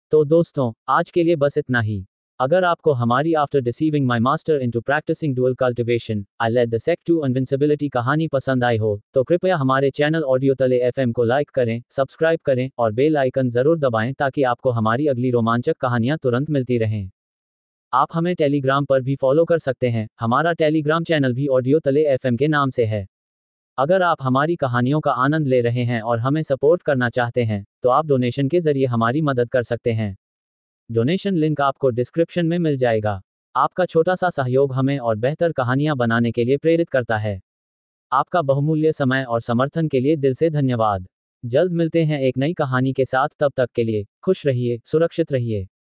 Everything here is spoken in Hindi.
तो दोस्तों, आज के लिए बस इतना ही। अगर आपको हमारी after deceiving my master into practising dual cultivation I led the sect to invincibility कहानी पसंद आई हो, तो कृपया हमारे चैनल ऑडियो तले एफएम को लाइक करें, सब्सक्राइब करें और बेल आइकन जरूर दबाएं ताकि आपको हमारी अगली रोमांचक कहानियां तुरंत मिलती रहें। आप हमें टेलीग्राम पर भी फॉलो कर सकते हैं, हमारा टेलीग्राम चैनल भी ऑडियो तले एफएम के नाम से है। अगर आप हमारी कहानियों का आनंद ले रहे हैं और हमें सपोर्ट करना चाहते हैं, तो आप डोनेशन के जरिए हमारी मदद कर सकते हैं। डोनेशन लिंक आपको डिस्क्रिप्शन में मिल जाएगा। आपका छोटा सा सहयोग हमें और बेहतर कहानियां बनाने के लिए प्रेरित करता है। आपका बहुमूल्य समय और समर्थन के लिए दिल से धन्यवाद। जल्द मिलते हैं एक नई कहानी के साथ, तब तक के लिए खुश रहिए, सुरक्षित रहिए।